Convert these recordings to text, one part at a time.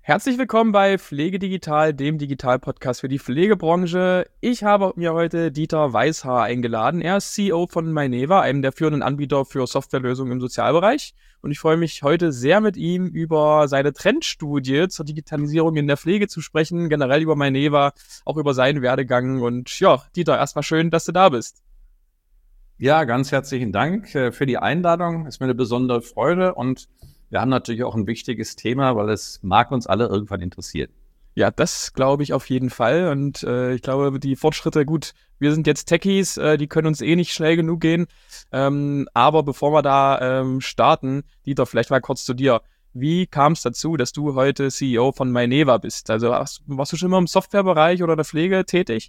Herzlich willkommen bei Pflege Digital, dem Digital-Podcast für die Pflegebranche. Ich habe mir heute Dieter Weishaar eingeladen. Er ist CEO von Myneva, einem der führenden Anbieter für Softwarelösungen im Sozialbereich. Und ich freue mich heute sehr mit ihm über seine Trendstudie zur Digitalisierung in der Pflege zu sprechen, generell über Myneva, auch über seinen Werdegang. Und ja, Dieter, erstmal schön, dass du da bist. Ja, ganz herzlichen Dank für die Einladung. Ist mir eine besondere Freude und wir haben natürlich auch ein wichtiges Thema, weil es mag uns alle irgendwann interessieren. Ja, das glaube ich auf jeden Fall. Und ich glaube, die Fortschritte, gut, wir sind jetzt Techies, die können uns eh nicht schnell genug gehen. Aber bevor wir da starten, Dieter, vielleicht mal kurz zu dir. Wie kam es dazu, dass du heute CEO von Myneva bist? Also warst du schon immer im Softwarebereich oder der Pflege tätig?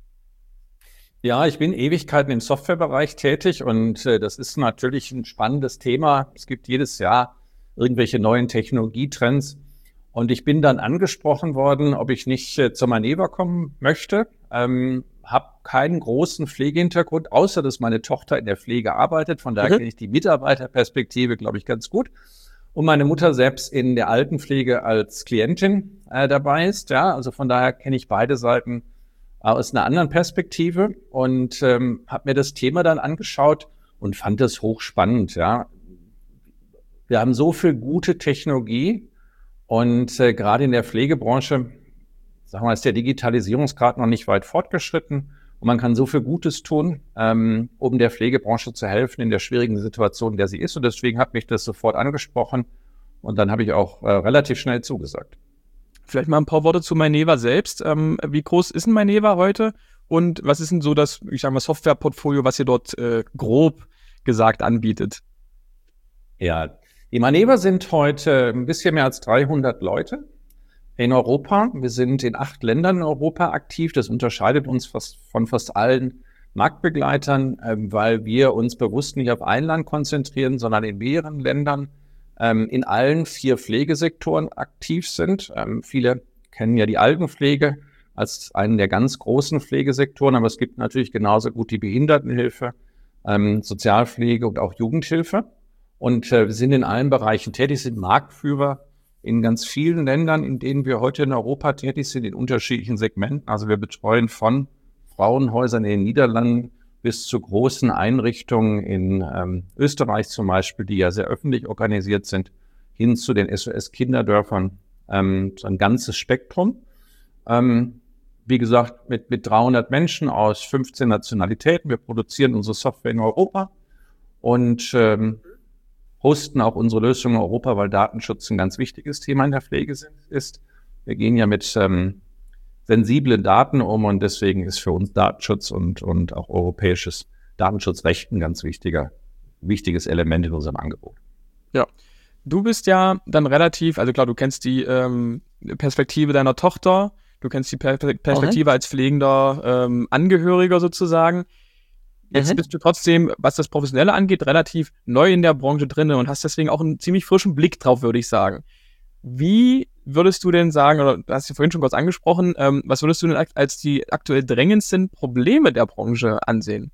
Ja, ich bin Ewigkeiten im Softwarebereich tätig und das ist natürlich ein spannendes Thema. Es gibt jedes Jahr irgendwelche neuen Technologietrends. Und ich bin dann angesprochen worden, ob ich nicht zur Myneva kommen möchte. Habe keinen großen Pflegehintergrund, außer dass meine Tochter in der Pflege arbeitet. Von daher kenne ich die Mitarbeiterperspektive, glaube ich, ganz gut. Und meine Mutter selbst in der Altenpflege als Klientin dabei ist. Ja, also von daher kenne ich beide Seiten aus einer anderen Perspektive und habe mir das Thema dann angeschaut und fand das hochspannend. Ja, wir haben so viel gute Technologie und gerade in der Pflegebranche, sagen wir mal, ist der Digitalisierungsgrad noch nicht weit fortgeschritten und man kann so viel Gutes tun, um der Pflegebranche zu helfen in der schwierigen Situation, in der sie ist. Und deswegen hat mich das sofort angesprochen und dann habe ich auch relativ schnell zugesagt. Vielleicht mal ein paar Worte zu Myneva selbst. Wie groß ist denn Myneva heute? Und was ist denn so das, ich sage mal, Softwareportfolio, was ihr dort grob gesagt anbietet? Ja, die Myneva sind heute ein bisschen mehr als 300 Leute in Europa. Wir sind in 8 Ländern in Europa aktiv. Das unterscheidet uns von fast allen Marktbegleitern, weil wir uns bewusst nicht auf ein Land konzentrieren, sondern in mehreren Ländern in allen 4 Pflegesektoren aktiv sind. Viele kennen ja die Altenpflege als einen der ganz großen Pflegesektoren, aber es gibt natürlich genauso gut die Behindertenhilfe, Sozialpflege und auch Jugendhilfe. Und wir sind in allen Bereichen tätig, sind Marktführer in ganz vielen Ländern, in denen wir heute in Europa tätig sind, in unterschiedlichen Segmenten. Also wir betreuen von Frauenhäusern in den Niederlanden bis zu großen Einrichtungen in Österreich zum Beispiel, die ja sehr öffentlich organisiert sind, hin zu den SOS-Kinderdörfern, so ein ganzes Spektrum. Wie gesagt, mit 300 Menschen aus 15 Nationalitäten. Wir produzieren unsere Software in Europa und hosten auch unsere Lösungen in Europa, weil Datenschutz ein ganz wichtiges Thema in der Pflege ist. Wir gehen ja mit sensiblen Daten um und deswegen ist für uns Datenschutz und auch europäisches Datenschutzrecht ein ganz wichtiges Element in unserem Angebot. Ja, du bist ja dann relativ, also klar, du kennst die Perspektive deiner Tochter, du kennst die Perspektive als pflegender Angehöriger sozusagen. Jetzt bist du trotzdem, was das Professionelle angeht, relativ neu in der Branche drin und hast deswegen auch einen ziemlich frischen Blick drauf, würde ich sagen. Wie würdest du denn sagen, oder du hast ja vorhin schon kurz angesprochen, was würdest du denn als die aktuell drängendsten Probleme der Branche ansehen?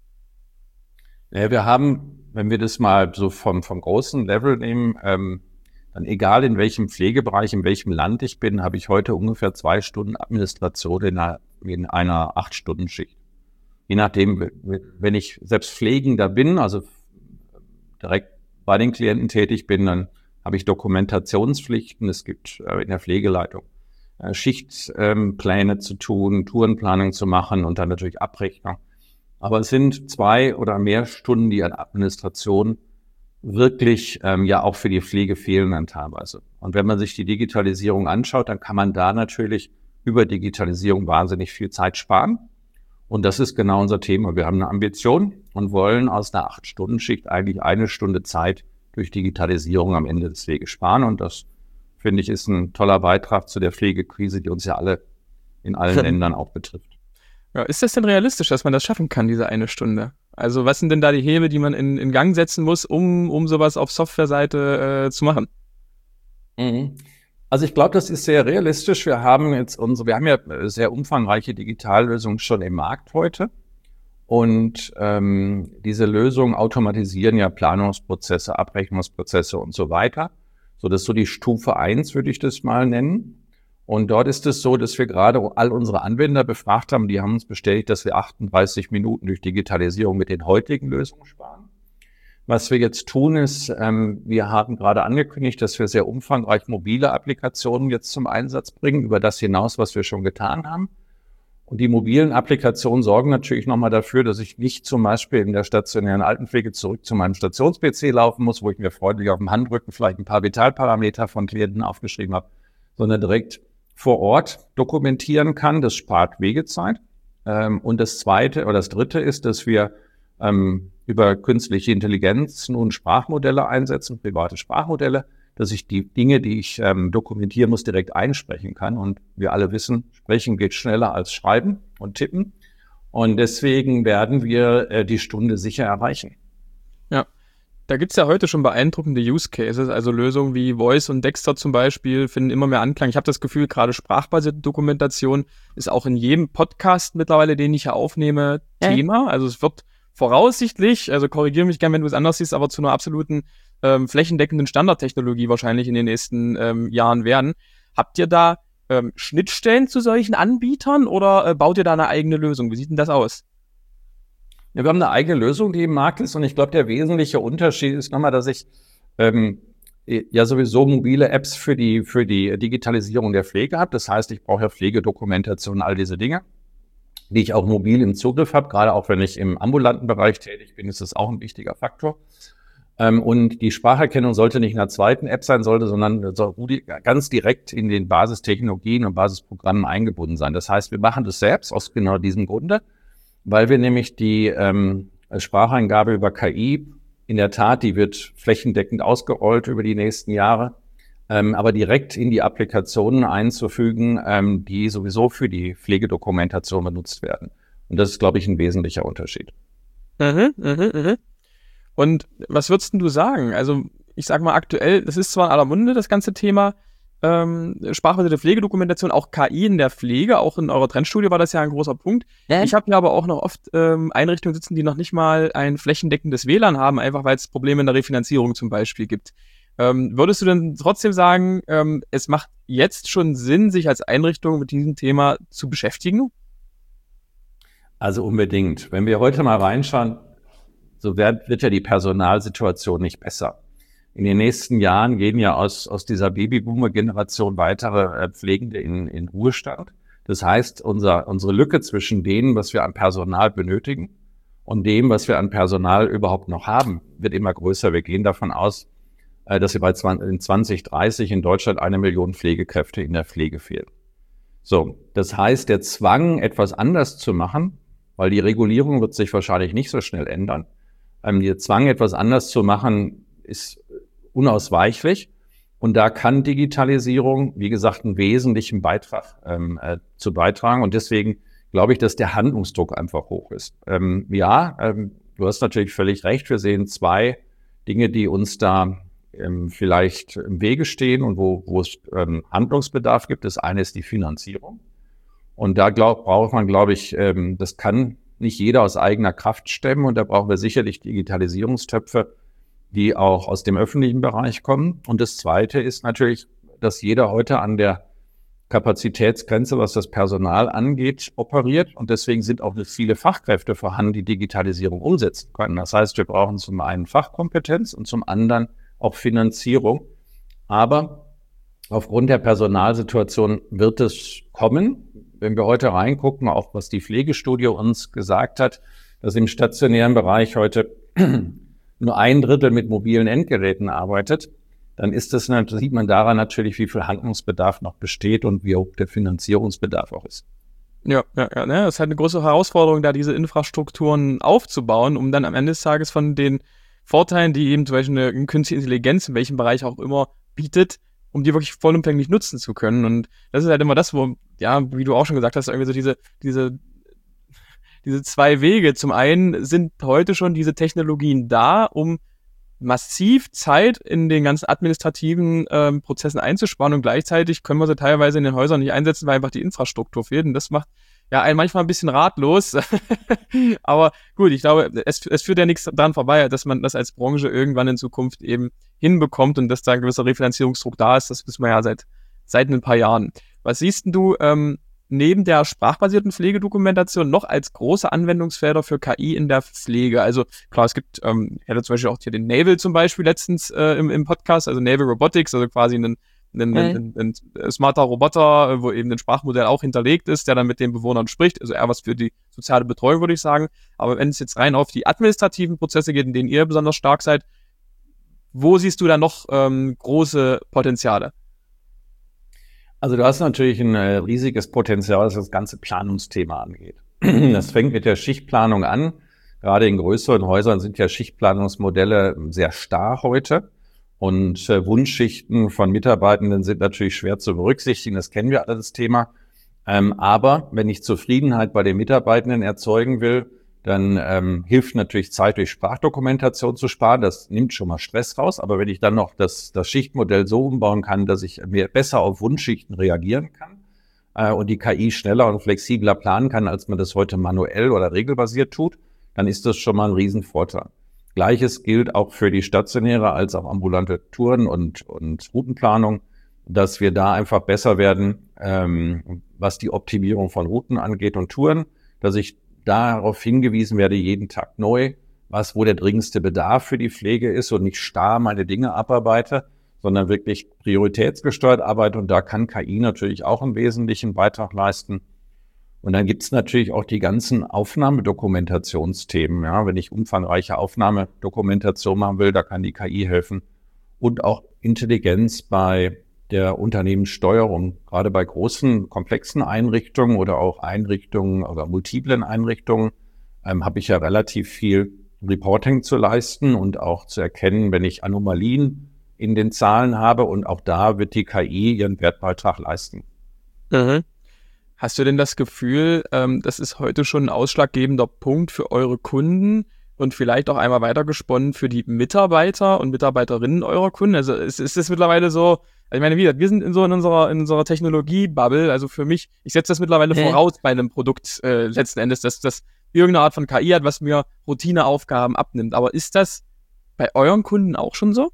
Ja, wir haben, wenn wir das mal so vom großen Level nehmen, dann egal in welchem Pflegebereich, in welchem Land ich bin, habe ich heute ungefähr 2 Stunden Administration in einer 8-Stunden-Schicht. Je nachdem, wenn ich selbst Pflegender bin, also direkt bei den Klienten tätig bin, dann habe ich Dokumentationspflichten. Es gibt in der Pflegeleitung Schichtpläne zu tun, Tourenplanung zu machen und dann natürlich Abrechnung. Aber es sind 2 oder mehr Stunden, die an Administration wirklich ja auch für die Pflege fehlen dann teilweise. Und wenn man sich die Digitalisierung anschaut, dann kann man da natürlich über Digitalisierung wahnsinnig viel Zeit sparen. Und das ist genau unser Thema. Wir haben eine Ambition und wollen aus einer 8-Stunden-Schicht eigentlich 1 Stunde Zeit durch Digitalisierung am Ende des Weges sparen. Und das, finde ich, ist ein toller Beitrag zu der Pflegekrise, die uns ja alle in allen Ländern auch betrifft. Ja, ist das denn realistisch, dass man das schaffen kann, diese 1 Stunde? Also was sind denn da die Hebel, die man in Gang setzen muss, um sowas auf Softwareseite zu machen? Also ich glaube, das ist sehr realistisch. Wir haben ja sehr umfangreiche Digitallösungen schon im Markt heute. Und diese Lösungen automatisieren ja Planungsprozesse, Abrechnungsprozesse und so weiter, So, das ist so die Stufe 1, würde ich das mal nennen. Und dort ist es so, dass wir gerade all unsere Anwender befragt haben. Die haben uns bestätigt, dass wir 38 Minuten durch Digitalisierung mit den heutigen Lösungen sparen. Was wir jetzt tun ist, wir haben gerade angekündigt, dass wir sehr umfangreich mobile Applikationen jetzt zum Einsatz bringen, über das hinaus, was wir schon getan haben. Und die mobilen Applikationen sorgen natürlich nochmal dafür, dass ich nicht zum Beispiel in der stationären Altenpflege zurück zu meinem Stations-PC laufen muss, wo ich mir freundlich auf dem Handrücken vielleicht ein paar Vitalparameter von Klienten aufgeschrieben habe, sondern direkt vor Ort dokumentieren kann. Das spart Wegezeit. Und das zweite oder das dritte ist, dass wir über künstliche Intelligenz nun Sprachmodelle einsetzen, private Sprachmodelle, dass ich die Dinge, die ich dokumentieren muss, direkt einsprechen kann. Und wir alle wissen, Sprechen geht schneller als Schreiben und Tippen. Und deswegen werden wir die Stunde sicher erreichen. Ja, da gibt es ja heute schon beeindruckende Use Cases, also Lösungen wie Voice und Dexter zum Beispiel finden immer mehr Anklang. Ich habe das Gefühl, gerade sprachbasierte Dokumentation ist auch in jedem Podcast mittlerweile, den ich hier aufnehme, Thema. Also es wird voraussichtlich, also korrigiere mich gern, wenn du es anders siehst, aber zu einer absoluten flächendeckenden Standardtechnologie wahrscheinlich in den nächsten Jahren werden. Habt ihr da Schnittstellen zu solchen Anbietern oder baut ihr da eine eigene Lösung? Wie sieht denn das aus? Ja, wir haben eine eigene Lösung, die im Markt ist, und ich glaube, der wesentliche Unterschied ist nochmal, dass ich ja sowieso mobile Apps für die Digitalisierung der Pflege habe. Das heißt, ich brauche ja Pflegedokumentation, all diese Dinge, die ich auch mobil im Zugriff habe. Gerade auch wenn ich im ambulanten Bereich tätig bin, ist das auch ein wichtiger Faktor. Und die Spracherkennung sollte nicht in einer zweiten App sein, sondern soll ganz direkt in den Basistechnologien und Basisprogrammen eingebunden sein. Das heißt, wir machen das selbst aus genau diesem Grunde, weil wir nämlich die Spracheingabe über KI, in der Tat, die wird flächendeckend ausgerollt über die nächsten Jahre, aber direkt in die Applikationen einzufügen, die sowieso für die Pflegedokumentation benutzt werden. Und das ist, glaube ich, ein wesentlicher Unterschied. Und was würdest denn du sagen? Also ich sage mal aktuell, das ist zwar in aller Munde, das ganze Thema sprachbasierte Pflegedokumentation, auch KI in der Pflege, auch in eurer Trendstudie war das ja ein großer Punkt. Ja. Ich habe hier aber auch noch oft Einrichtungen sitzen, die noch nicht mal ein flächendeckendes WLAN haben, einfach weil es Probleme in der Refinanzierung zum Beispiel gibt. Würdest du denn trotzdem sagen, es macht jetzt schon Sinn, sich als Einrichtung mit diesem Thema zu beschäftigen? Also unbedingt. Wenn wir heute mal reinschauen, so wird ja die Personalsituation nicht besser. In den nächsten Jahren gehen ja aus dieser Babyboomer-Generation weitere Pflegende in Ruhestand. Das heißt, unsere Lücke zwischen dem, was wir an Personal benötigen und dem, was wir an Personal überhaupt noch haben, wird immer größer. Wir gehen davon aus, dass wir in 2030 in Deutschland 1 Million Pflegekräfte in der Pflege fehlen. So, das heißt, der Zwang, etwas anders zu machen, weil die Regulierung wird sich wahrscheinlich nicht so schnell ändern. Der Zwang, etwas anders zu machen, ist unausweichlich. Und da kann Digitalisierung, wie gesagt, einen wesentlichen Beitrag zu beitragen. Und deswegen glaube ich, dass der Handlungsdruck einfach hoch ist. Du hast natürlich völlig recht. Wir sehen zwei Dinge, die uns da vielleicht im Wege stehen und wo es Handlungsbedarf gibt. Das eine ist die Finanzierung. Und da braucht man, glaube ich, das kann nicht jeder aus eigener Kraft stemmen. Und da brauchen wir sicherlich Digitalisierungstöpfe, die auch aus dem öffentlichen Bereich kommen. Und das Zweite ist natürlich, dass jeder heute an der Kapazitätsgrenze, was das Personal angeht, operiert. Und deswegen sind auch nicht viele Fachkräfte vorhanden, die Digitalisierung umsetzen können. Das heißt, wir brauchen zum einen Fachkompetenz und zum anderen auch Finanzierung. Aber aufgrund der Personalsituation wird es kommen. Wenn wir heute reingucken, auch was die Pflegestudie uns gesagt hat, dass im stationären Bereich heute nur 1/3 mit mobilen Endgeräten arbeitet, dann sieht man daran natürlich, wie viel Handlungsbedarf noch besteht und wie hoch der Finanzierungsbedarf auch ist. Ja, das ist halt eine große Herausforderung, da diese Infrastrukturen aufzubauen, um dann am Ende des Tages von den Vorteilen, die eben zum Beispiel eine künstliche Intelligenz in welchem Bereich auch immer bietet, um die wirklich vollumfänglich nutzen zu können. Und das ist halt immer das, wo, ja, wie du auch schon gesagt hast, irgendwie so diese zwei Wege. Zum einen sind heute schon diese Technologien da, um massiv Zeit in den ganzen administrativen Prozessen einzusparen und gleichzeitig können wir sie teilweise in den Häusern nicht einsetzen, weil einfach die Infrastruktur fehlt. Und das macht einen manchmal ein bisschen ratlos. Aber gut, ich glaube, es führt ja nichts dran vorbei, dass man das als Branche irgendwann in Zukunft eben hinbekommt und dass da ein gewisser Refinanzierungsdruck da ist. Das wissen wir ja seit ein paar Jahren. Was siehst denn du neben der sprachbasierten Pflegedokumentation noch als große Anwendungsfelder für KI in der Pflege? Also klar, es gibt, ich hatte zum Beispiel auch hier den Naval zum Beispiel letztens im Podcast, also Naval Robotics, also quasi ein smarter Roboter, wo eben ein Sprachmodell auch hinterlegt ist, der dann mit den Bewohnern spricht. Also eher was für die soziale Betreuung, würde ich sagen. Aber wenn es jetzt rein auf die administrativen Prozesse geht, in denen ihr besonders stark seid, wo siehst du da noch große Potenziale? Also du hast natürlich ein riesiges Potenzial, was das ganze Planungsthema angeht. Das fängt mit der Schichtplanung an. Gerade in größeren Häusern sind ja Schichtplanungsmodelle sehr starr heute. Und Wunschschichten von Mitarbeitenden sind natürlich schwer zu berücksichtigen. Das kennen wir alle, das Thema. Aber wenn ich Zufriedenheit bei den Mitarbeitenden erzeugen will, dann hilft natürlich Zeit durch Sprachdokumentation zu sparen. Das nimmt schon mal Stress raus. Aber wenn ich dann noch das Schichtmodell so umbauen kann, dass ich mir besser auf Wunschschichten reagieren kann und die KI schneller und flexibler planen kann, als man das heute manuell oder regelbasiert tut, dann ist das schon mal ein Riesenvorteil. Gleiches gilt auch für die stationäre als auch ambulante Touren und Routenplanung, dass wir da einfach besser werden, was die Optimierung von Routen angeht und Touren, dass ich darauf hingewiesen werde, jeden Tag neu, wo der dringendste Bedarf für die Pflege ist und nicht starr meine Dinge abarbeite, sondern wirklich prioritätsgesteuert arbeite. Und da kann KI natürlich auch einen wesentlichen Beitrag leisten. Und dann gibt es natürlich auch die ganzen Aufnahmedokumentationsthemen. Ja, wenn ich umfangreiche Aufnahmedokumentation machen will, da kann die KI helfen. Und auch Intelligenz bei der Unternehmenssteuerung, gerade bei großen, komplexen Einrichtungen oder auch Einrichtungen oder multiplen Einrichtungen, habe ich ja relativ viel Reporting zu leisten und auch zu erkennen, wenn ich Anomalien in den Zahlen habe. Und auch da wird die KI ihren Wertbeitrag leisten. Mhm. Hast du denn das Gefühl, das ist heute schon ein ausschlaggebender Punkt für eure Kunden und vielleicht auch einmal weitergesponnen für die Mitarbeiter und Mitarbeiterinnen eurer Kunden? Also ist es mittlerweile so, also ich meine, wir sind in unserer Technologie-Bubble, also für mich, ich setze das mittlerweile voraus bei einem Produkt letzten Endes, dass das irgendeine Art von KI hat, was mir Routineaufgaben abnimmt. Aber ist das bei euren Kunden auch schon so?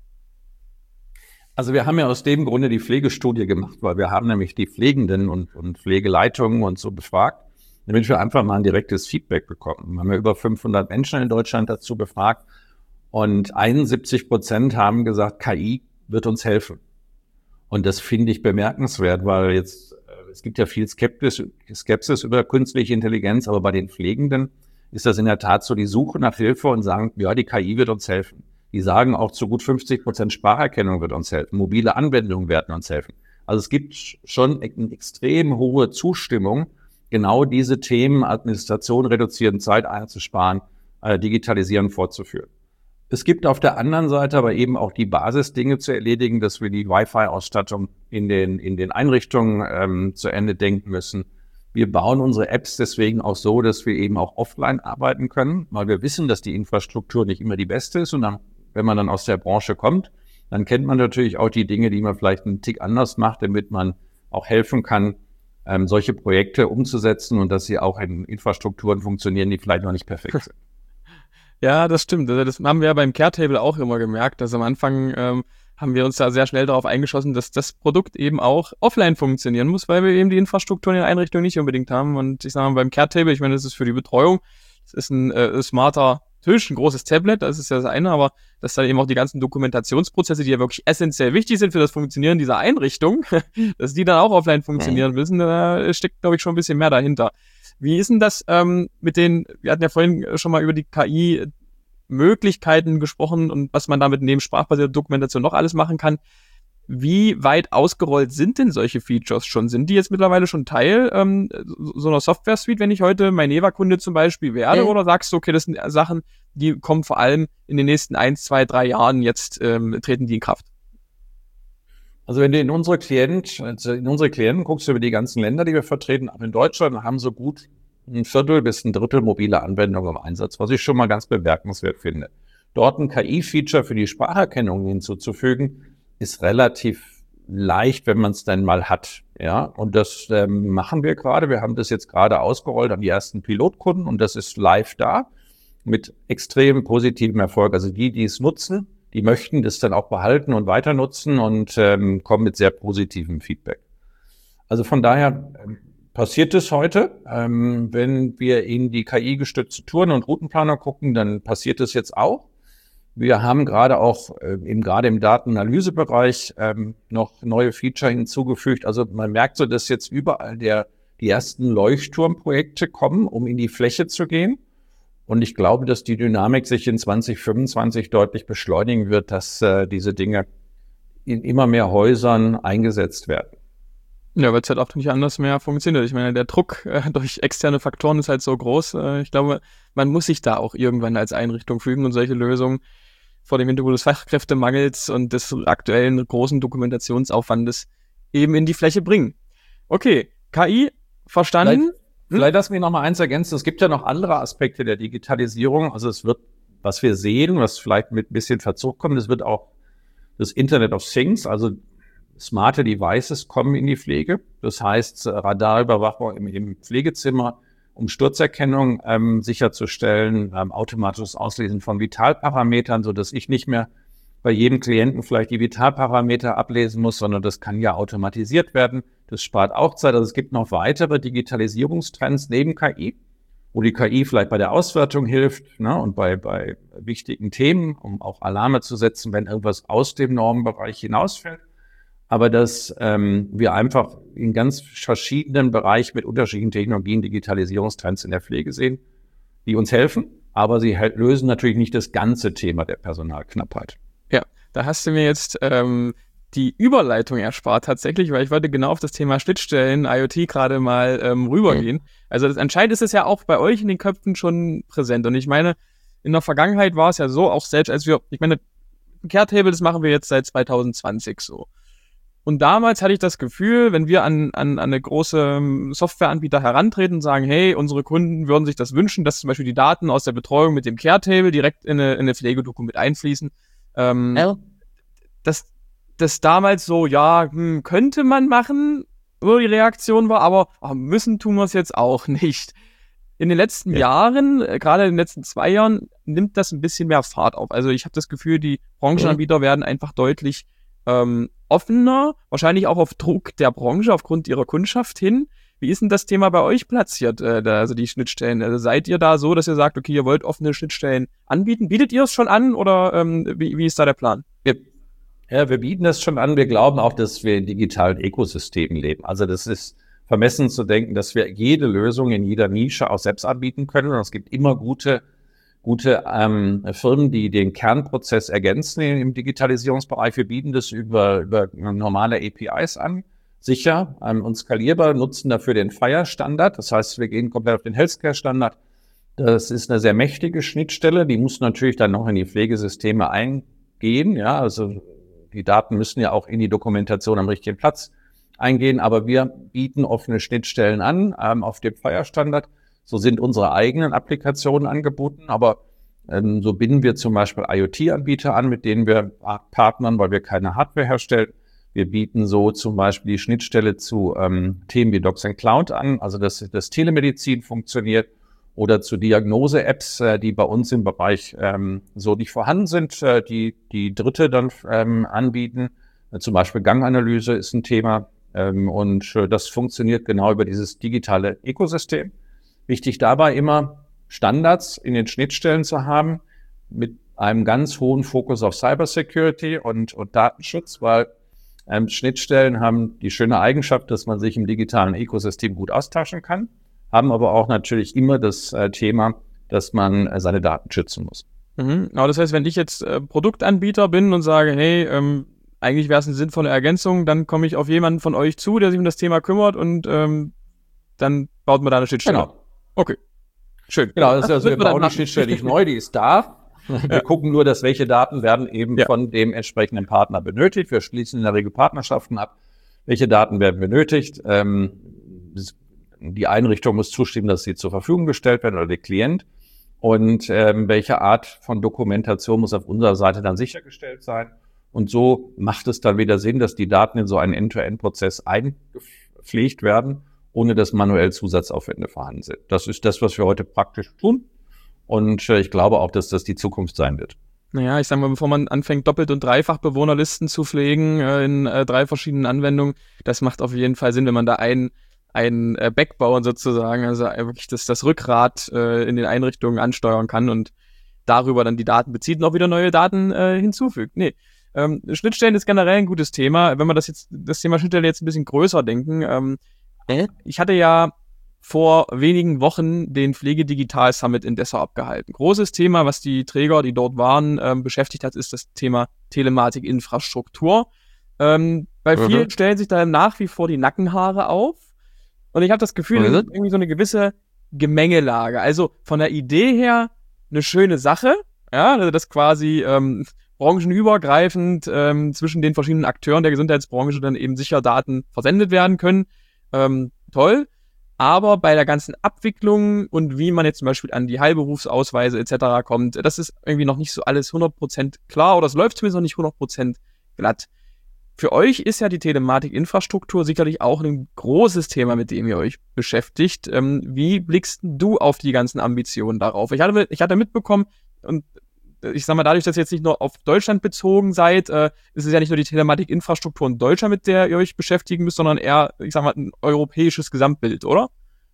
Also wir haben ja aus dem Grunde die Pflegestudie gemacht, weil wir haben nämlich die Pflegenden und Pflegeleitungen und so befragt, damit wir einfach mal ein direktes Feedback bekommen. Wir haben ja über 500 Menschen in Deutschland dazu befragt und 71% haben gesagt, KI wird uns helfen. Und das finde ich bemerkenswert, weil jetzt, es gibt ja viel Skepsis über künstliche Intelligenz, aber bei den Pflegenden ist das in der Tat so, die suchen nach Hilfe und sagen, ja, die KI wird uns helfen. Die sagen auch, zu gut 50% Spracherkennung wird uns helfen. Mobile Anwendungen werden uns helfen. Also es gibt schon eine extrem hohe Zustimmung, genau diese Themen, Administration reduzieren, Zeit einzusparen, digitalisieren, fortzuführen. Es gibt auf der anderen Seite aber eben auch die Basisdinge zu erledigen, dass wir die Wi-Fi-Ausstattung in den Einrichtungen zu Ende denken müssen. Wir bauen unsere Apps deswegen auch so, dass wir eben auch offline arbeiten können, weil wir wissen, dass die Infrastruktur nicht immer die beste ist. Und dann, wenn man dann aus der Branche kommt, dann kennt man natürlich auch die Dinge, die man vielleicht einen Tick anders macht, damit man auch helfen kann, solche Projekte umzusetzen und dass sie auch in Infrastrukturen funktionieren, die vielleicht noch nicht perfekt sind. Ja, das stimmt. Also das haben wir ja beim Caretable auch immer gemerkt, dass am Anfang haben wir uns da sehr schnell darauf eingeschossen, dass das Produkt eben auch offline funktionieren muss, weil wir eben die Infrastruktur in der Einrichtung nicht unbedingt haben. Und ich sage mal, beim Caretable, ich meine, das ist für die Betreuung, das ist ein smarter Tisch, ein großes Tablet, das ist ja das eine, aber dass dann eben auch die ganzen Dokumentationsprozesse, die ja wirklich essentiell wichtig sind für das Funktionieren dieser Einrichtung, dass die dann auch offline funktionieren müssen, da steckt, glaube ich, schon ein bisschen mehr dahinter. Wie ist denn das wir hatten ja vorhin schon mal über die KI-Möglichkeiten gesprochen und was man damit neben sprachbasierter Dokumentation noch alles machen kann. Wie weit ausgerollt sind denn solche Features schon? Sind die jetzt mittlerweile schon Teil so einer Software-Suite, wenn ich heute mein Neva-Kunde zum Beispiel werde? Oder sagst du, okay, das sind Sachen, die kommen vor allem in den nächsten 1, 2, 3 Jahren jetzt, treten die in Kraft? Also wenn du in unsere Klienten guckst, über die ganzen Länder, die wir vertreten, auch in Deutschland haben so gut ein Viertel bis ein Drittel mobile Anwendungen im Einsatz, was ich schon mal ganz bemerkenswert finde. Dort ein KI-Feature für die Spracherkennung hinzuzufügen, ist relativ leicht, wenn man es dann mal hat. Ja, und das machen wir gerade. Wir haben das jetzt gerade ausgerollt an die ersten Pilotkunden und das ist live da mit extrem positivem Erfolg. Also die es nutzen, die möchten das dann auch behalten und weiter nutzen und kommen mit sehr positivem Feedback. Also von daher passiert es heute. Wenn wir in die KI-gestützte Touren- und Routenplaner gucken, dann passiert es jetzt auch. Wir haben gerade auch gerade im Datenanalysebereich noch neue Feature hinzugefügt. Also man merkt so, dass jetzt überall die ersten Leuchtturmprojekte kommen, um in die Fläche zu gehen. Und ich glaube, dass die Dynamik sich in 2025 deutlich beschleunigen wird, dass diese Dinge in immer mehr Häusern eingesetzt werden. Ja, weil es halt auch nicht anders mehr funktioniert. Ich meine, der Druck durch externe Faktoren ist halt so groß. Ich glaube, man muss sich da auch irgendwann als Einrichtung fügen und solche Lösungen vor dem Hintergrund des Fachkräftemangels und des aktuellen großen Dokumentationsaufwandes eben in die Fläche bringen. Okay, KI, verstanden. Vielleicht lass mich noch mal eins ergänzen. Es gibt ja noch andere Aspekte der Digitalisierung. Also es wird, was wir sehen, was vielleicht mit ein bisschen Verzug kommt, es wird auch das Internet of Things, also smarte Devices kommen in die Pflege. Das heißt, Radarüberwachung im Pflegezimmer, um Sturzerkennung sicherzustellen, automatisches Auslesen von Vitalparametern, so dass ich nicht mehr bei jedem Klienten vielleicht die Vitalparameter ablesen muss, sondern das kann ja automatisiert werden. Das spart auch Zeit. Also es gibt noch weitere Digitalisierungstrends neben KI, wo die KI vielleicht bei der Auswertung hilft, ne, und bei wichtigen Themen, um auch Alarme zu setzen, wenn irgendwas aus dem Normenbereich hinausfällt. Aber dass wir einfach in ganz verschiedenen Bereichen mit unterschiedlichen Technologien Digitalisierungstrends in der Pflege sehen, die uns helfen, aber sie lösen natürlich nicht das ganze Thema der Personalknappheit. Ja, da hast du mir jetzt die Überleitung erspart tatsächlich, weil ich wollte genau auf das Thema Schnittstellen, IoT gerade mal rübergehen. Also anscheinend ist es ja auch bei euch in den Köpfen schon präsent. Und ich meine, in der Vergangenheit war es ja so, auch selbst als ich meine, Care-Table, das machen wir jetzt seit 2020 so. Und damals hatte ich das Gefühl, wenn wir an eine große Softwareanbieter herantreten und sagen, hey, unsere Kunden würden sich das wünschen, dass zum Beispiel die Daten aus der Betreuung mit dem Care-Table direkt in eine Pflegedoku mit einfließen. Das damals so, ja, könnte man machen, wo die Reaktion war, aber müssen tun wir es jetzt auch nicht. In den letzten Jahren, gerade in den letzten 2 Jahren, nimmt das ein bisschen mehr Fahrt auf. Also ich habe das Gefühl, die Branchenanbieter werden einfach deutlich offener, wahrscheinlich auch auf Druck der Branche aufgrund ihrer Kundschaft hin. Wie ist denn das Thema bei euch platziert, also die Schnittstellen? Also seid ihr da so, dass ihr sagt, okay, ihr wollt offene Schnittstellen anbieten? Bietet ihr es schon an oder wie ist da der Plan? Ja, wir bieten das schon an. Wir glauben auch, dass wir in digitalen Ökosystemen leben. Also das ist vermessen zu denken, dass wir jede Lösung in jeder Nische auch selbst anbieten können. Und es gibt immer gute Firmen, die den Kernprozess ergänzen im Digitalisierungsbereich. Wir bieten das über normale APIs an, sicher und skalierbar, nutzen dafür den FHIR-Standard. Das heißt, wir gehen komplett auf den Healthcare-Standard. Das ist eine sehr mächtige Schnittstelle. Die muss natürlich dann noch in die Pflegesysteme eingehen. Ja, also die Daten müssen ja auch in die Dokumentation am richtigen Platz eingehen. Aber wir bieten offene Schnittstellen an auf dem FHIR-Standard. So sind unsere eigenen Applikationen angeboten, aber so binden wir zum Beispiel IoT-Anbieter an, mit denen wir partnern, weil wir keine Hardware herstellen. Wir bieten so zum Beispiel die Schnittstelle zu Themen wie Docs and Cloud an, also dass das Telemedizin funktioniert, oder zu Diagnose-Apps, die bei uns im Bereich so nicht vorhanden sind, die Dritte dann anbieten. Zum Beispiel Ganganalyse ist ein Thema und das funktioniert genau über dieses digitale Ökosystem. Wichtig dabei immer, Standards in den Schnittstellen zu haben, mit einem ganz hohen Fokus auf Cybersecurity und Datenschutz, weil Schnittstellen haben die schöne Eigenschaft, dass man sich im digitalen Ökosystem gut austauschen kann, haben aber auch natürlich immer das Thema, dass man seine Daten schützen muss. Aber das heißt, wenn ich jetzt Produktanbieter bin und sage, hey, eigentlich wäre es eine sinnvolle Ergänzung, dann komme ich auf jemanden von euch zu, der sich um das Thema kümmert und dann baut man da eine Schnittstelle. Genau. Okay, schön. Genau, also wir bauen die Schnittstelle nicht neu, die ist da. Wir gucken nur, dass welche Daten werden eben von dem entsprechenden Partner benötigt. Wir schließen in der Regel Partnerschaften ab. Welche Daten werden benötigt? Die Einrichtung muss zustimmen, dass sie zur Verfügung gestellt werden oder der Klient. Und welche Art von Dokumentation muss auf unserer Seite dann sichergestellt sein? Und so macht es dann wieder Sinn, dass die Daten in so einen End-to-End-Prozess eingepflegt werden, ohne dass manuell Zusatzaufwände vorhanden sind. Das ist das, was wir heute praktisch tun. Und ich glaube auch, dass das die Zukunft sein wird. Naja, ich sag mal, bevor man anfängt, Doppelt- und Dreifach-Bewohnerlisten zu pflegen in 3 verschiedenen Anwendungen, das macht auf jeden Fall Sinn, wenn man da ein Backbone sozusagen, also wirklich das Rückgrat in den Einrichtungen ansteuern kann und darüber dann die Daten bezieht und auch wieder neue Daten hinzufügt. Nee, Schnittstellen ist generell ein gutes Thema. Wenn wir das Thema Schnittstelle jetzt ein bisschen größer denken, ich hatte ja vor wenigen Wochen den Pflegedigital Summit in Dessau abgehalten. Großes Thema, was die Träger, die dort waren, beschäftigt hat, ist das Thema Telematik-Infrastruktur. Bei vielen stellen sich da nach wie vor die Nackenhaare auf. Und ich habe das Gefühl, das ist irgendwie so eine gewisse Gemengelage. Also von der Idee her eine schöne Sache, ja, also das quasi branchenübergreifend zwischen den verschiedenen Akteuren der Gesundheitsbranche dann eben sicher Daten versendet werden können. Toll. Aber bei der ganzen Abwicklung und wie man jetzt zum Beispiel an die Heilberufsausweise etc. kommt, das ist irgendwie noch nicht so alles 100% klar oder es läuft zumindest noch nicht 100% glatt. Für euch ist ja die Telematik-Infrastruktur sicherlich auch ein großes Thema, mit dem ihr euch beschäftigt. Wie blickst du auf die ganzen Ambitionen darauf? Ich hatte mitbekommen, und ich sag mal, dadurch, dass ihr jetzt nicht nur auf Deutschland bezogen seid, ist es ja nicht nur die Telematik-Infrastruktur in Deutschland, mit der ihr euch beschäftigen müsst, sondern eher, ich sag mal, ein europäisches Gesamtbild, oder?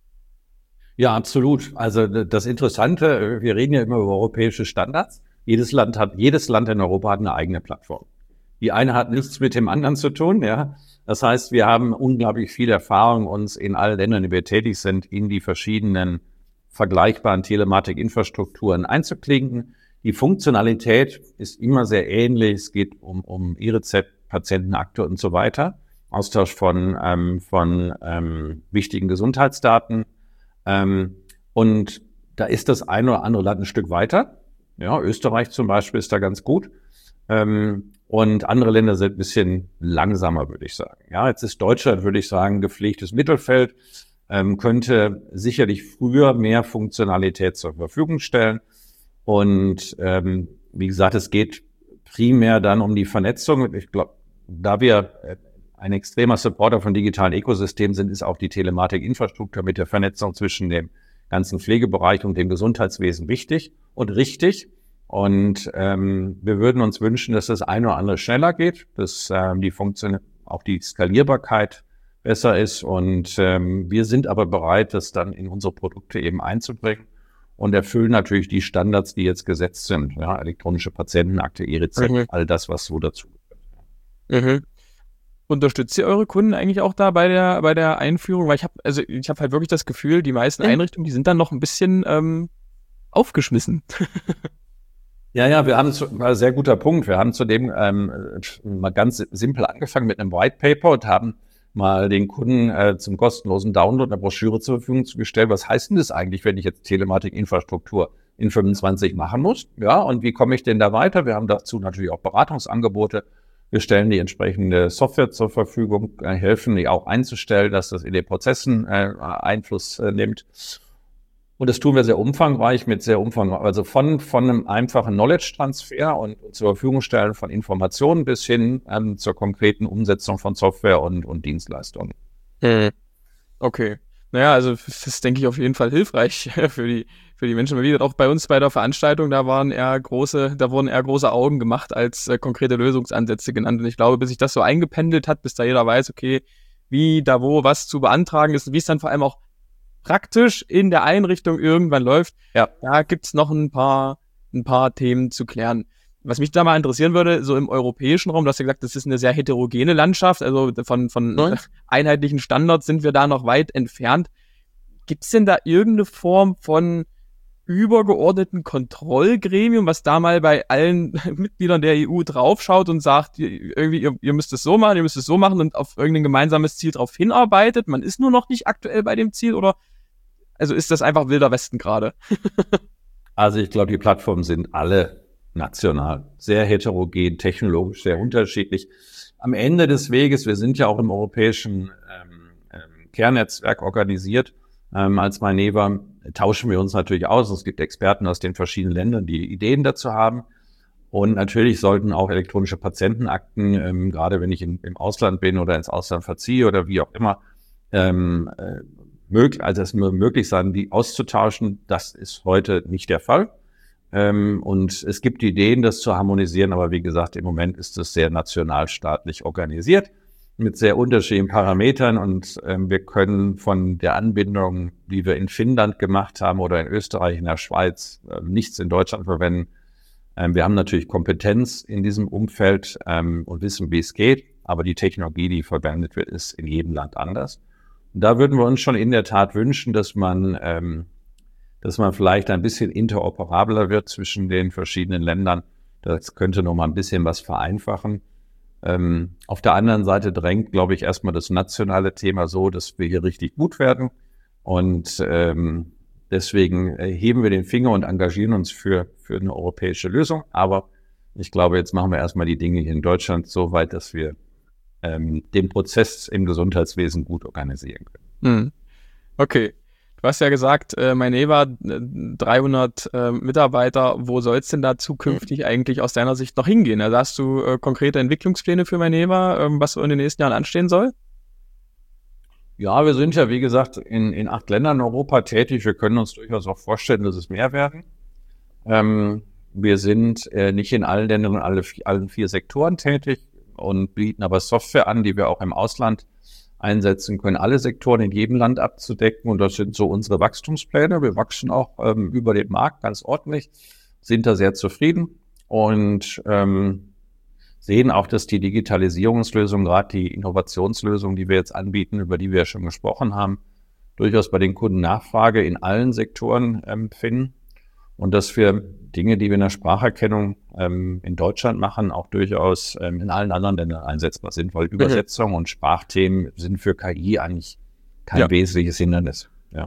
Ja, absolut. Also das Interessante, wir reden ja immer über europäische Standards. Jedes Land in Europa hat eine eigene Plattform. Die eine hat nichts mit dem anderen zu tun, ja. Das heißt, wir haben unglaublich viel Erfahrung, uns in allen Ländern, in denen wir tätig sind, in die verschiedenen vergleichbaren Telematik-Infrastrukturen einzuklinken. Die Funktionalität ist immer sehr ähnlich. Es geht um E-Rezept, Patientenakte und so weiter. Austausch von wichtigen Gesundheitsdaten. Und da ist das eine oder andere Land ein Stück weiter. Ja, Österreich zum Beispiel ist da ganz gut. Und andere Länder sind ein bisschen langsamer, würde ich sagen. Ja, jetzt ist Deutschland, würde ich sagen, gepflegtes Mittelfeld, könnte sicherlich früher mehr Funktionalität zur Verfügung stellen. Und wie gesagt, es geht primär dann um die Vernetzung. Ich glaube, da wir ein extremer Supporter von digitalen Ökosystemen sind, ist auch die Telematik-Infrastruktur mit der Vernetzung zwischen dem ganzen Pflegebereich und dem Gesundheitswesen wichtig und richtig. Und wir würden uns wünschen, dass das eine oder andere schneller geht, dass die Funktion, auch die Skalierbarkeit besser ist. Und wir sind aber bereit, das dann in unsere Produkte eben einzubringen und erfüllen natürlich die Standards, die jetzt gesetzt sind. Ja, elektronische Patientenakte, E-Rezept, all das, was so dazu gehört. Unterstützt ihr eure Kunden eigentlich auch da bei der Einführung? Weil ich habe halt wirklich das Gefühl, die meisten Einrichtungen, die sind dann noch ein bisschen aufgeschmissen. Ja, wir haben ein sehr guter Punkt. Wir haben zudem mal ganz simpel angefangen mit einem White Paper und haben mal den Kunden zum kostenlosen Download eine Broschüre zur Verfügung gestellt. Was heißt denn das eigentlich, wenn ich jetzt Telematik-Infrastruktur in 25 machen muss? Ja, und wie komme ich denn da weiter? Wir haben dazu natürlich auch Beratungsangebote. Wir stellen die entsprechende Software zur Verfügung, helfen die auch einzustellen, dass das in den Prozessen Einfluss nimmt. Und das tun wir sehr umfangreich also von einem einfachen Knowledge-Transfer und zur Verfügung stellen von Informationen bis hin zur konkreten Umsetzung von Software und Dienstleistungen. Okay. Naja, also das ist, denke ich, auf jeden Fall hilfreich für die Menschen. Wie gesagt, auch bei uns bei der Veranstaltung, da wurden eher große Augen gemacht als konkrete Lösungsansätze genannt. Und ich glaube, bis sich das so eingependelt hat, bis da jeder weiß, okay, wie, da wo, was zu beantragen ist, wie es dann vor allem auch praktisch in der Einrichtung irgendwann läuft, ja, da gibt's noch ein paar Themen zu klären. Was mich da mal interessieren würde, so im europäischen Raum, du hast ja gesagt, das ist eine sehr heterogene Landschaft, also von einheitlichen Standards sind wir da noch weit entfernt. Gibt's denn da irgendeine Form von übergeordneten Kontrollgremium, was da mal bei allen Mitgliedern der EU draufschaut und sagt, irgendwie, ihr müsst es so machen und auf irgendein gemeinsames Ziel drauf hinarbeitet? Man ist nur noch nicht aktuell bei dem Ziel oder also ist das einfach Wilder Westen gerade? Also ich glaube, die Plattformen sind alle national, sehr heterogen, technologisch sehr unterschiedlich. Am Ende des Weges, wir sind ja auch im europäischen Kernnetzwerk organisiert, als Maneva tauschen wir uns natürlich aus. Es gibt Experten aus den verschiedenen Ländern, die Ideen dazu haben. Und natürlich sollten auch elektronische Patientenakten, gerade wenn ich im Ausland bin oder ins Ausland verziehe oder wie auch immer, es nur möglich sein, die auszutauschen. Das ist heute nicht der Fall. Und es gibt Ideen, das zu harmonisieren, aber wie gesagt, im Moment ist es sehr nationalstaatlich organisiert mit sehr unterschiedlichen Parametern und wir können von der Anbindung, die wir in Finnland gemacht haben oder in Österreich, in der Schweiz, nichts in Deutschland verwenden. Wir haben natürlich Kompetenz in diesem Umfeld und wissen, wie es geht, aber die Technologie, die verwendet wird, ist in jedem Land anders. Und da würden wir uns schon in der Tat wünschen, dass man vielleicht ein bisschen interoperabler wird zwischen den verschiedenen Ländern. Das könnte noch mal ein bisschen was vereinfachen. Auf der anderen Seite drängt, glaube ich, erstmal das nationale Thema so, dass wir hier richtig gut werden. Und deswegen heben wir den Finger und engagieren uns für eine europäische Lösung. Aber ich glaube, jetzt machen wir erstmal die Dinge hier in Deutschland so weit, dass wir den Prozess im Gesundheitswesen gut organisieren können. Okay. Du hast ja gesagt, Maineva, 300 Mitarbeiter. Wo soll es denn da zukünftig eigentlich aus deiner Sicht noch hingehen? Also hast du konkrete Entwicklungspläne für Maineva, was so in den nächsten Jahren anstehen soll? Ja, wir sind ja, wie gesagt, in 8 Ländern in Europa tätig. Wir können uns durchaus auch vorstellen, dass es mehr werden. Wir sind nicht in allen Ländern und allen 4 Sektoren tätig und bieten aber Software an, die wir auch im Ausland einsetzen können, alle Sektoren in jedem Land abzudecken. Und das sind so unsere Wachstumspläne. Wir wachsen auch über den Markt ganz ordentlich, sind da sehr zufrieden und sehen auch, dass die Digitalisierungslösung, gerade die Innovationslösung, die wir jetzt anbieten, über die wir ja schon gesprochen haben, durchaus bei den Kunden Nachfrage in allen Sektoren finden. Und dass wir Dinge, die wir in der Spracherkennung in Deutschland machen, auch durchaus in allen anderen Ländern einsetzbar sind, weil Übersetzung und Sprachthemen sind für KI eigentlich kein wesentliches Hindernis. Ja,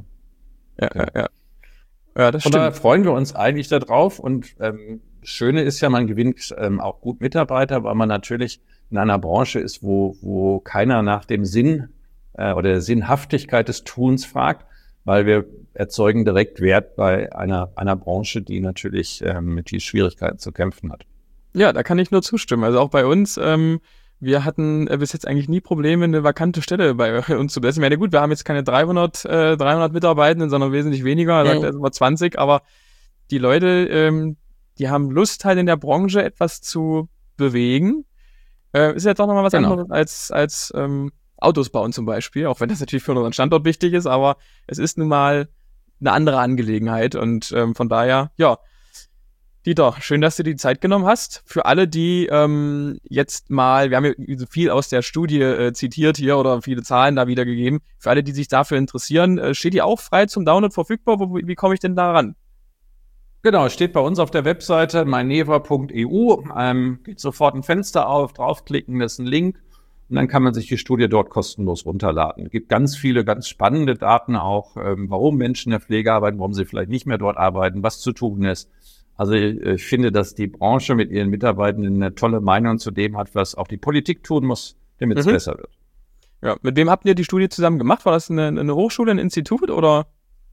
das stimmt. Von daher freuen wir uns eigentlich darauf. Und das Schöne ist ja, man gewinnt auch gut Mitarbeiter, weil man natürlich in einer Branche ist, wo keiner nach dem Sinn oder der Sinnhaftigkeit des Tuns fragt, weil wir erzeugen direkt Wert bei einer Branche, die natürlich mit diesen Schwierigkeiten zu kämpfen hat. Ja, da kann ich nur zustimmen. Also auch bei uns, wir hatten bis jetzt eigentlich nie Probleme, eine vakante Stelle bei uns zu besetzen. Ich meine, gut, wir haben jetzt keine 300 Mitarbeitenden, sondern wesentlich weniger, sagt er über 20, aber die Leute, die haben Lust halt in der Branche etwas zu bewegen. Ist jetzt auch nochmal was anderes als Autos bauen zum Beispiel, auch wenn das natürlich für unseren Standort wichtig ist, aber es ist nun mal eine andere Angelegenheit und von daher, ja, Dieter, schön, dass du dir die Zeit genommen hast. Für alle, die jetzt mal, wir haben ja viel aus der Studie zitiert hier oder viele Zahlen da wiedergegeben, für alle, die sich dafür interessieren, steht die auch frei zum Download verfügbar? Wie komme ich denn da ran? Genau, steht bei uns auf der Webseite maineva.eu, geht sofort ein Fenster auf, draufklicken, das ist ein Link. Und dann kann man sich die Studie dort kostenlos runterladen. Es gibt ganz viele, ganz spannende Daten auch, warum Menschen in der Pflege arbeiten, warum sie vielleicht nicht mehr dort arbeiten, was zu tun ist. Also ich finde, dass die Branche mit ihren Mitarbeitenden eine tolle Meinung zu dem hat, was auch die Politik tun muss, damit es besser wird. Ja, mit wem habt ihr die Studie zusammen gemacht? War das eine Hochschule, ein Institut oder?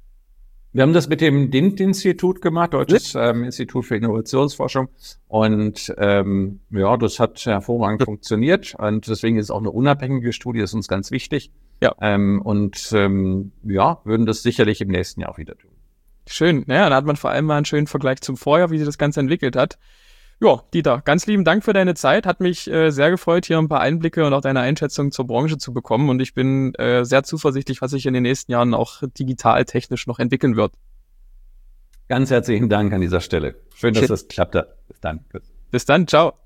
Wir haben das mit dem DINT-Institut gemacht, Deutsches Institut für Innovationsforschung. Und das hat hervorragend funktioniert. Und deswegen ist es auch eine unabhängige Studie, das ist uns ganz wichtig. Ja. Würden das sicherlich im nächsten Jahr auch wieder tun. Schön. Naja, da hat man vor allem mal einen schönen Vergleich zum Vorjahr, wie sich das Ganze entwickelt hat. Ja, Dieter, ganz lieben Dank für deine Zeit. Hat mich sehr gefreut, hier ein paar Einblicke und auch deine Einschätzung zur Branche zu bekommen. Und ich bin sehr zuversichtlich, was sich in den nächsten Jahren auch digital, technisch noch entwickeln wird. Ganz herzlichen Dank an dieser Stelle. Schön, dass das geklappt hat. Bis dann. Bis dann. Ciao.